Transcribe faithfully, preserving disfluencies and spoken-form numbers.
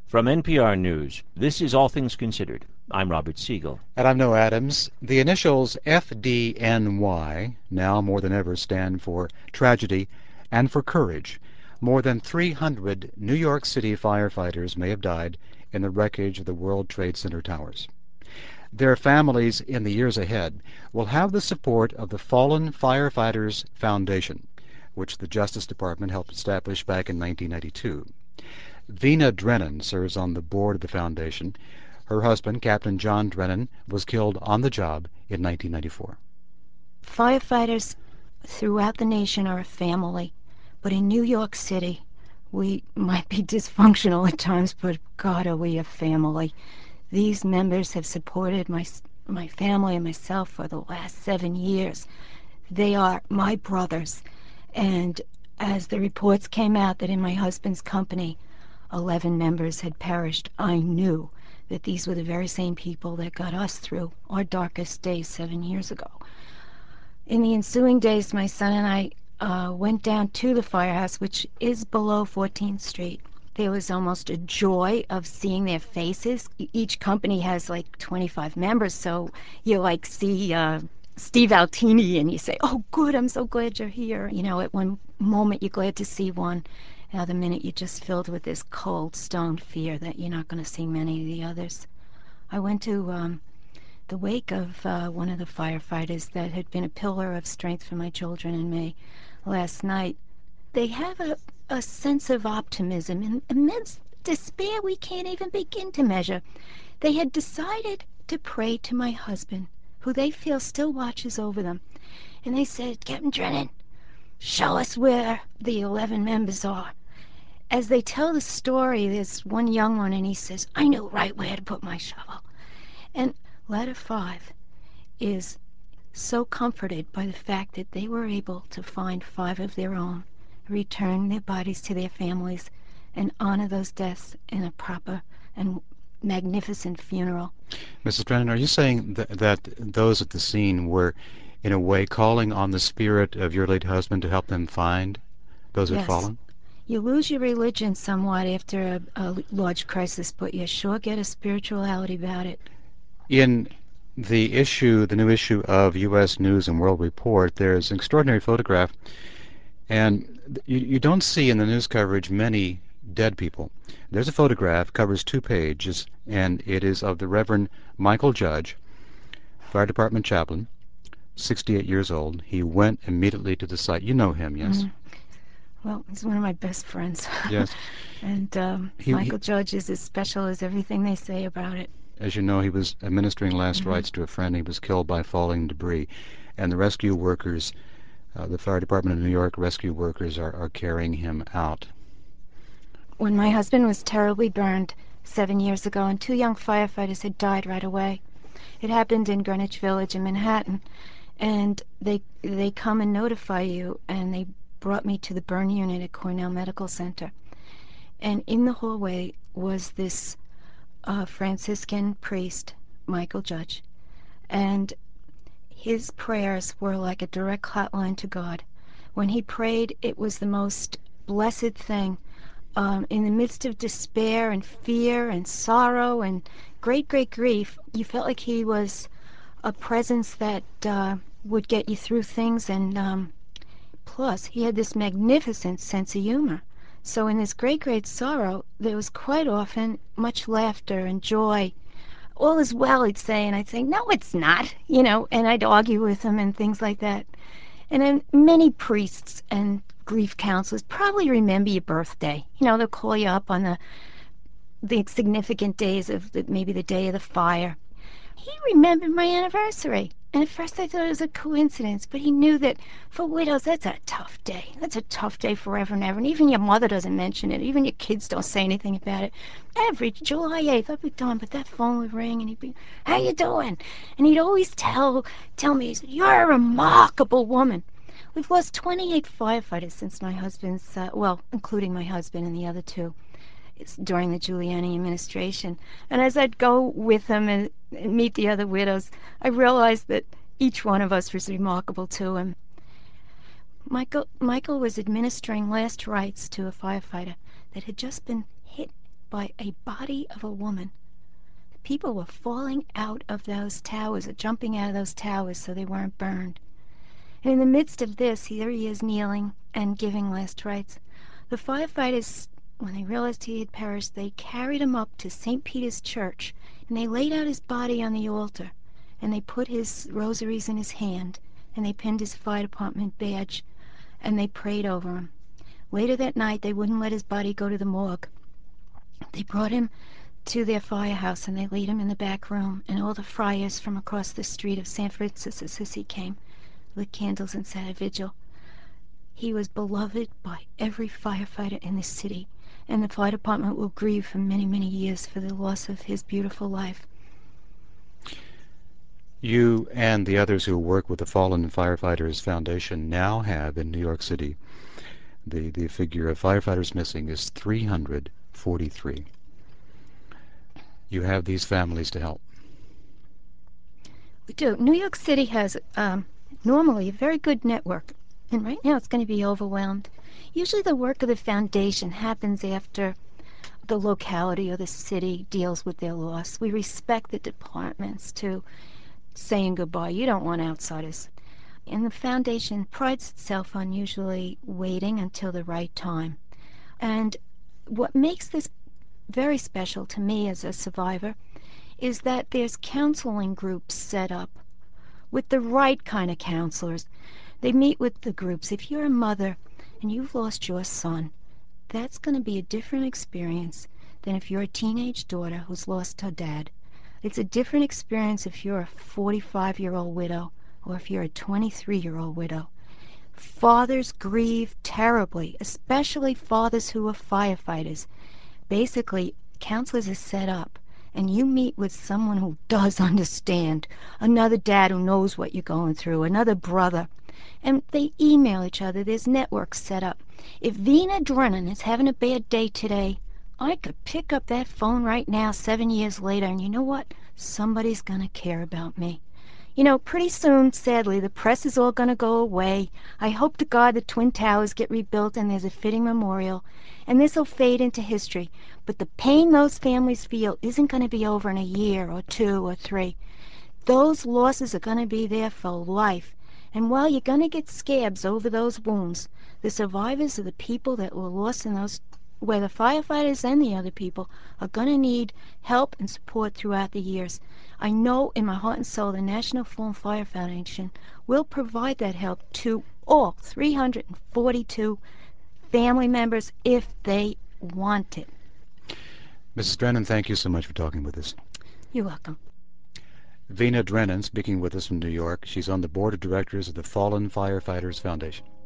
From N P R News, this is All Things Considered. I'm Robert Siegel. And I'm Noah Adams. The initials F D N Y now more than ever stand for tragedy and for courage. More than three hundred New York City firefighters may have died in the wreckage of the World Trade Center towers. Their families in the years ahead will have the support of the Fallen Firefighters Foundation, which the Justice Department helped establish back in nineteen ninety-two. Vina Drennan serves on the board of the foundation. Her husband, Captain John Drennan, was killed on the job in nineteen ninety-four. Firefighters throughout the nation are a family, but in New York City, we might be dysfunctional at times, but God, are we a family. These members have supported my, my family and myself for the last seven years. They are my brothers, and as the reports came out that in my husband's company, eleven members had perished, I knew that these were the very same people that got us through our darkest days seven years ago. In the ensuing days, my son and I uh, went down to the firehouse, which is below fourteenth street. There was almost a joy of seeing their faces. E- Each company has like twenty-five members, so you like see uh, Steve Altini and you say, oh, good, I'm so glad you're here. You know, at one moment you're glad to see one. Another minute you're just filled with this cold stone fear that you're not going to see many of the others. I went to um, the wake of uh, one of the firefighters that had been a pillar of strength for my children and me last night. They have a, a sense of optimism and immense despair we can't even begin to measure. They had decided to pray to my husband, who they feel still watches over them. And they said, Captain Drennan, show us where the eleven members are. As they tell the story, there's one young one, and he says, I knew right where to put my shovel. And Ladder five is so comforted by the fact that they were able to find five of their own, return their bodies to their families, and honor those deaths in a proper and magnificent funeral. Missus Drennan, are you saying that, that those at the scene were, in a way, calling on the spirit of your late husband to help them find those who had Yes. fallen? You lose your religion somewhat after a, a large crisis, but you sure get a spirituality about it. In the issue, the new issue of U S News and World Report, there's an extraordinary photograph, and you, you don't see in the news coverage many dead people. There's a photograph, covers two pages, and it is of the Reverend Michael Judge, fire department chaplain, sixty-eight years old. He went immediately to the site. You know him, yes? Mhm. Well, he's one of my best friends. Yes. And um, He, he, Michael Judge is as special as everything they say about it. as you know, he was administering last Mhm. rites to a friend. He was killed by falling debris. And the rescue workers, uh, the fire department of New York rescue workers, are, are carrying him out. When my husband was terribly burned seven years ago, and two young firefighters had died right away. It happened in Greenwich Village in Manhattan. And they they come and notify you, and they brought me to the burn unit at Cornell Medical Center. And in the hallway was this uh, Franciscan priest, Michael Judge. And his prayers were like a direct hotline to God. When he prayed, it was the most blessed thing. Um, in the midst of despair and fear and sorrow and great, great grief, you felt like he was a presence that uh, would get you through things. And um, plus, he had this magnificent sense of humor. So in this great, great sorrow, there was quite often much laughter and joy. All is well, he'd say, and I'd say, no, it's not, you know, and I'd argue with him and things like that. And then many priests and grief counselors probably remember your birthday. You know, they'll call you up on the the significant days of the, maybe the day of the fire. He remembered my anniversary. And at first I thought it was a coincidence, but he knew that for widows, that's a tough day. That's a tough day forever and ever. And even your mother doesn't mention it. Even your kids don't say anything about it. Every July eighth, I'd be done, but that phone would ring, and he'd be, how you doing? And he'd always tell tell me, he said, you're a remarkable woman. We've lost twenty-eight firefighters since my husband's, uh, well, including my husband and the other two. It's during the Giuliani administration. And as I'd go with him and, and meet the other widows, I realized that each one of us was remarkable to him. Michael, Michael was administering last rites to a firefighter that had just been hit by a body of a woman. People were falling out of those towers, or jumping out of those towers so they weren't burned. And in the midst of this, here he is kneeling and giving last rites. The firefighters, when they realized he had perished, they carried him up to Saint Peter's Church, and they laid out his body on the altar, and they put his rosaries in his hand, and they pinned his fire department badge, and they prayed over him. Later that night, they wouldn't let his body go to the morgue. They brought him to their firehouse, and they laid him in the back room, and all the friars from across the street of San Francisco Assisi came, lit candles, and sat a vigil. He was beloved by every firefighter in the city, and the fire department will grieve for many, many years for the loss of his beautiful life. You and the others who work with the Fallen Firefighters Foundation now have in New York City, the, the figure of firefighters missing is three hundred forty-three. You have these families to help. We do. New York City has um, normally a very good network, and right now it's going to be overwhelmed. Usually the work of the foundation happens after the locality or the city deals with their loss. We respect the departments to saying goodbye. You don't want outsiders. And the foundation prides itself on usually waiting until the right time. And what makes this very special to me as a survivor is that there's counseling groups set up with the right kind of counselors. They meet with the groups. If you're a mother and you've lost your son, that's going to be a different experience than if you're a teenage daughter who's lost her dad. It's a different experience if you're a forty-five-year-old widow or if you're a twenty-three-year-old widow. Fathers grieve terribly, especially fathers who are firefighters. Basically, counselors are set up, and you meet with someone who does understand, another dad who knows what you're going through, another brother, and they email each other. There's networks set up. If Vina Drennan is having a bad day today, I could pick up that phone right now, seven years later, and you know what? Somebody's going to care about me. You know, pretty soon, sadly, the press is all going to go away. I hope to God the Twin Towers get rebuilt and there's a fitting memorial, and this will fade into history. But the pain those families feel isn't going to be over in a year or two or three. Those losses are going to be there for life. And while you're going to get scabs over those wounds, the survivors are the people that were lost in those, where the firefighters and the other people are going to need help and support throughout the years. I know in my heart and soul the National Fallen Fire Foundation will provide that help to all three hundred forty-two family members if they want it. Missus Drennan, thank you so much for talking with us. You're welcome. Vina Drennan speaking with us from New York. She's on the board of directors of the Fallen Firefighters Foundation.